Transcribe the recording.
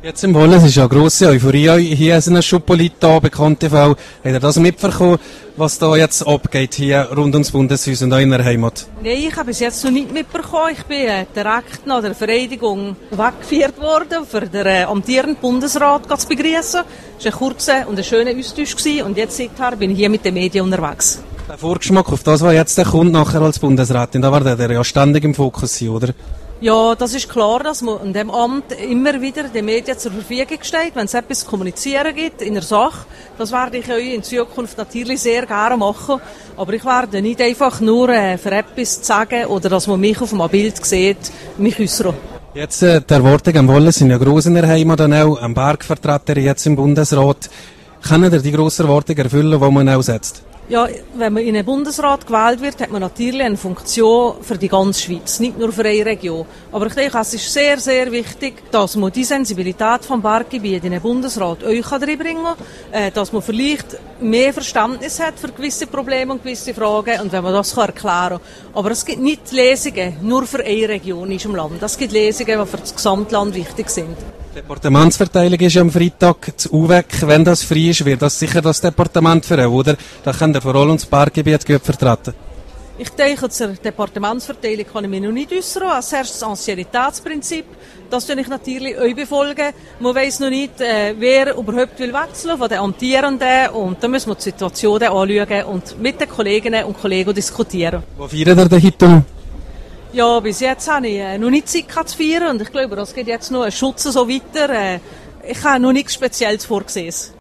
Jetzt im Wollen, es ist ja eine grosse Euphorie hier in Schuppolita, bekannt TV. Habt ihr das mitbekommen, was da jetzt abgeht hier rund ums Bundeshaus und auch in der Heimat? Nein, ich habe bis jetzt noch nicht mitbekommen. Ich bin direkt nach der Vereidigung weggeführt worden, für den amtierenden Bundesrat zu begrüßen. Es war ein kurzer und ein schöner Austausch und jetzt seither bin ich hier mit den Medien unterwegs. Der Vorgeschmack auf das, was jetzt kommt nachher als Bundesrätin, da war der ja ständig im Fokus, oder? Ja, das ist klar, dass man in diesem Amt immer wieder den Medien zur Verfügung steht, wenn es etwas zu kommunizieren gibt in der Sache. Das werde ich euch in Zukunft natürlich sehr gerne machen. Aber ich werde nicht einfach nur für etwas zu sagen oder dass man mich auf einem Bild sieht, mich äußern. Jetzt, die Erwartungen am Wollen sind ja gross in der Heimat, dann auch am Bergvertreter jetzt im Bundesrat. Können ihr die grossen Erwartungen erfüllen, die man auch setzt? Ja, wenn man in den Bundesrat gewählt wird, hat man natürlich eine Funktion für die ganze Schweiz, nicht nur für eine Region. Aber ich denke, es ist sehr, sehr wichtig, dass man die Sensibilität vom Berggebiet in den Bundesrat euch reinbringen kann, dass man vielleicht mehr Verständnis hat für gewisse Probleme und gewisse Fragen und wenn man das erklären kann. Aber es gibt nicht Lesungen nur für eine Region in unserem Land. Es gibt Lesungen, die für das Gesamtland wichtig sind. Die Departementsverteilung ist ja am Freitag zu UWEC. Wenn das frei ist, wird das sicher das Departement für euch, oder? Da könnt ihr vor allem das Berggebiet gut vertreten. Ich denke, zur Departementsverteilung kann ich mich noch nicht äußern. Als erstes das Anciennitätsprinzip. Das tue ich natürlich euch befolgen. Man weiss noch nicht, wer überhaupt will wechseln von den Amtierenden. Und da müssen wir die Situation anschauen und mit den Kolleginnen und Kollegen diskutieren. Wo feiert ihr den Hitum? Ja, bis jetzt habe ich noch nicht Zeit zu feiern und ich glaube, das geht jetzt noch einen Schutz so weiter. Ich habe noch nichts Spezielles vorgesehen.